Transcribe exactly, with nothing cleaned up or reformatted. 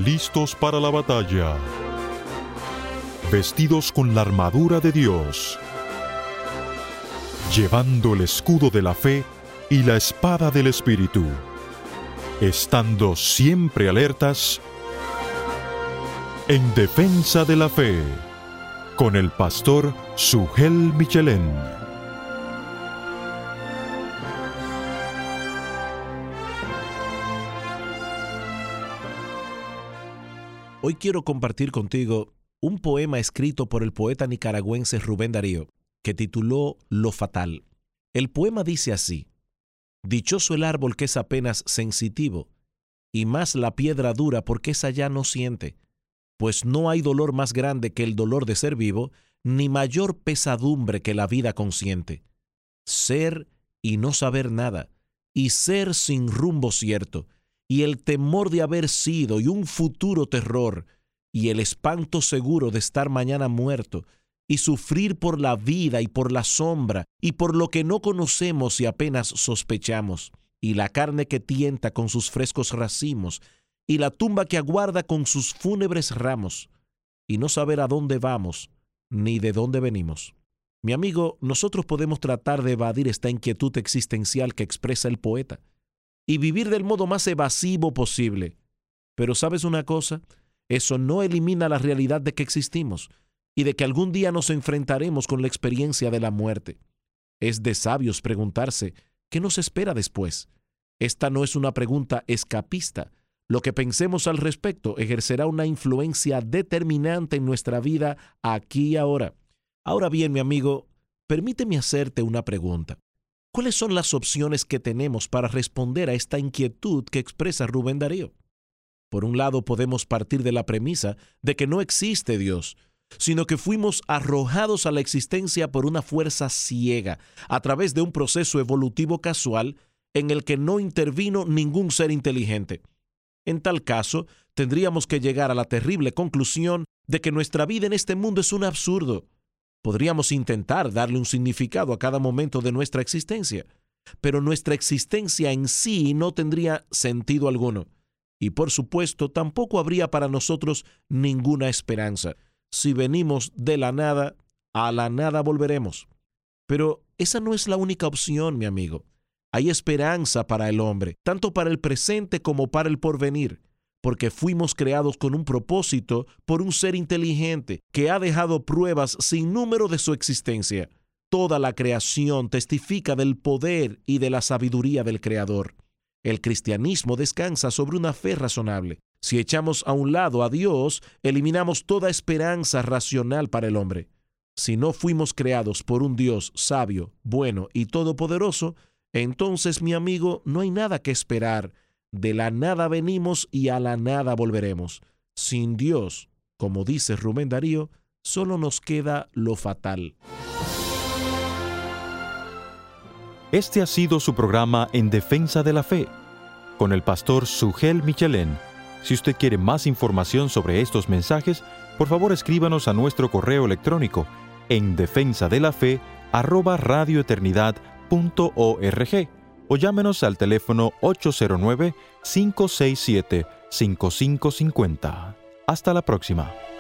listos para la batalla, vestidos con la armadura de Dios, llevando el escudo de la fe y la espada del Espíritu, estando siempre alertas en defensa de la fe, con el pastor Sugel Michelén. Hoy quiero compartir contigo un poema escrito por el poeta nicaragüense Rubén Darío, que tituló Lo Fatal. El poema dice así: dichoso el árbol que es apenas sensitivo, y más la piedra dura porque esa ya no siente, pues no hay dolor más grande que el dolor de ser vivo, ni mayor pesadumbre que la vida consciente. Ser y no saber nada, y ser sin rumbo cierto, y el temor de haber sido y un futuro terror, y el espanto seguro de estar mañana muerto, y sufrir por la vida y por la sombra, y por lo que no conocemos y apenas sospechamos, y la carne que tienta con sus frescos racimos, y la tumba que aguarda con sus fúnebres ramos, y no saber a dónde vamos, ni de dónde venimos. Mi amigo, nosotros podemos tratar de evadir esta inquietud existencial que expresa el poeta, y vivir del modo más evasivo posible. Pero ¿sabes una cosa? Eso no elimina la realidad de que existimos y de que algún día nos enfrentaremos con la experiencia de la muerte. Es de sabios preguntarse, ¿qué nos espera después? Esta no es una pregunta escapista. Lo que pensemos al respecto ejercerá una influencia determinante en nuestra vida aquí y ahora. Ahora bien, mi amigo, permíteme hacerte una pregunta. ¿Cuáles son las opciones que tenemos para responder a esta inquietud que expresa Rubén Darío? Por un lado, podemos partir de la premisa de que no existe Dios, sino que fuimos arrojados a la existencia por una fuerza ciega, a través de un proceso evolutivo casual en el que no intervino ningún ser inteligente. En tal caso, tendríamos que llegar a la terrible conclusión de que nuestra vida en este mundo es un absurdo. Podríamos intentar darle un significado a cada momento de nuestra existencia, pero nuestra existencia en sí no tendría sentido alguno. Y por supuesto, tampoco habría para nosotros ninguna esperanza. Si venimos de la nada, a la nada volveremos. Pero esa no es la única opción, mi amigo. Hay esperanza para el hombre, tanto para el presente como para el porvenir, porque fuimos creados con un propósito por un ser inteligente que ha dejado pruebas sin número de su existencia. Toda la creación testifica del poder y de la sabiduría del Creador. El cristianismo descansa sobre una fe razonable. Si echamos a un lado a Dios, eliminamos toda esperanza racional para el hombre. Si no fuimos creados por un Dios sabio, bueno y todopoderoso, entonces, mi amigo, no hay nada que esperar. De la nada venimos y a la nada volveremos. Sin Dios, como dice Rubén Darío, solo nos queda lo fatal. Este ha sido su programa En Defensa de la Fe, con el pastor Sugel Michelén. Si usted quiere más información sobre estos mensajes, por favor escríbanos a nuestro correo electrónico en defensadelafe arroba radioeternidad punto org o llámenos al teléfono ocho cero nueve, cinco seis siete, cinco cinco cinco cero. Hasta la próxima.